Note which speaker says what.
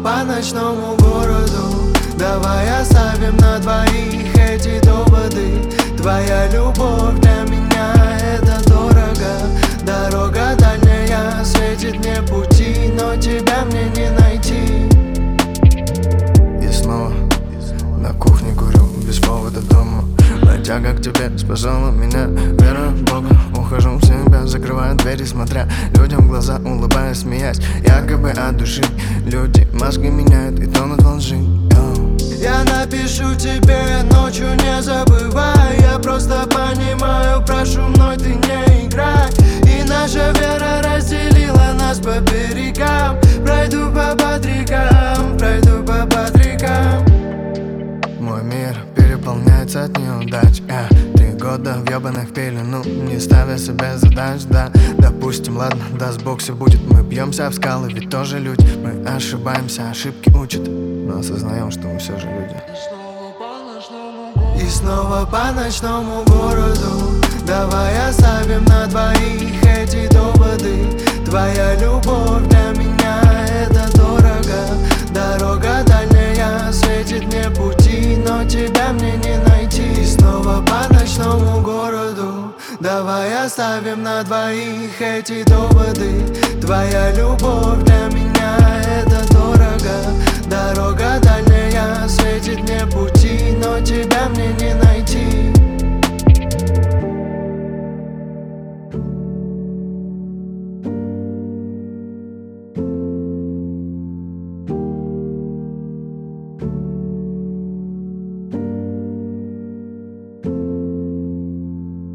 Speaker 1: по ночному городу. Давай оставим на двоих эти доводы. Твоя любовь для меня это дорого. Дорога дальняя, светит мне пути, но тебя мне не найти.
Speaker 2: И снова на кухне курю без повода дома. Тяга к тебе спасала меня, вера в Бога. Ухожу в себя, закрываю двери, смотря людям в глаза, улыбаясь, смеясь, якобы от души. Люди маски меняют и тонут во лжи.
Speaker 1: Я напишу тебе ночью, не забывай. Я просто понимаю, прошу мной ты не играй. И наша вера разделила нас по берегам. Пройду по Патрикам, пройду по Патрикам.
Speaker 2: Мой мир переполняется от неудач. 3 года въебанных в пелену, не ставя себе задач. Да, допустим, ладно, даст Бог, все будет. Мы бьемся в скалы, ведь тоже люди. Мы ошибаемся, ошибки учат, но осознаем, что мы все же люди.
Speaker 1: И снова по ночному городу. Давай оставим на двоих эти доводы. Твоя любовь для меня это дорого. Дорога дальняя, светит мне пути, но тебя мне не найти. И снова по ночному городу. Давай оставим на двоих эти доводы. Твоя любовь для меня